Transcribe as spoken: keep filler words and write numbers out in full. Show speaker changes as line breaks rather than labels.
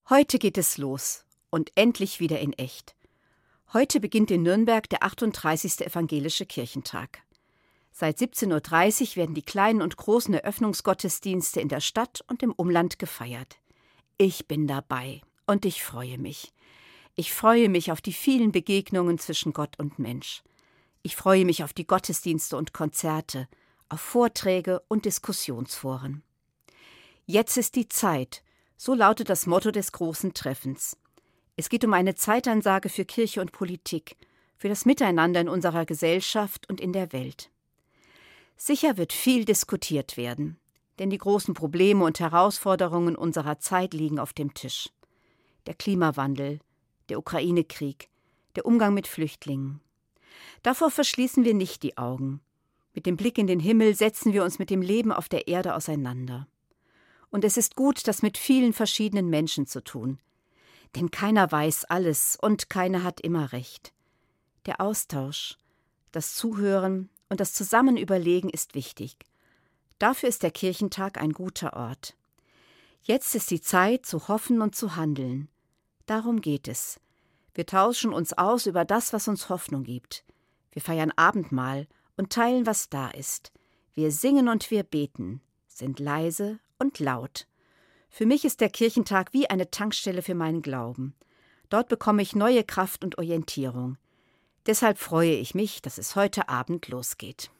Heute geht es los und endlich wieder in echt. Heute beginnt in Nürnberg der achtunddreißigste Evangelische Kirchentag. Seit siebzehn Uhr dreißig werden die kleinen und großen Eröffnungsgottesdienste in der Stadt und im Umland gefeiert. Ich bin dabei und ich freue mich. Ich freue mich auf die vielen Begegnungen zwischen Gott und Mensch. Ich freue mich auf die Gottesdienste und Konzerte, auf Vorträge und Diskussionsforen. Jetzt ist die Zeit, so lautet das Motto des großen Treffens. Es geht um eine Zeitansage für Kirche und Politik, für das Miteinander in unserer Gesellschaft und in der Welt. Sicher wird viel diskutiert werden, denn die großen Probleme und Herausforderungen unserer Zeit liegen auf dem Tisch. Der Klimawandel, der Ukraine-Krieg, der Umgang mit Flüchtlingen. Davor verschließen wir nicht die Augen. Mit dem Blick in den Himmel setzen wir uns mit dem Leben auf der Erde auseinander. Und es ist gut, das mit vielen verschiedenen Menschen zu tun. Denn keiner weiß alles und keiner hat immer recht. Der Austausch, das Zuhören und das Zusammenüberlegen ist wichtig. Dafür ist der Kirchentag ein guter Ort. Jetzt ist die Zeit, zu hoffen und zu handeln. Darum geht es. Wir tauschen uns aus über das, was uns Hoffnung gibt. Wir feiern Abendmahl und teilen, was da ist. Wir singen und wir beten, sind leise und laut. Für mich ist der Kirchentag wie eine Tankstelle für meinen Glauben. Dort bekomme ich neue Kraft und Orientierung. Deshalb freue ich mich, dass es heute Abend losgeht.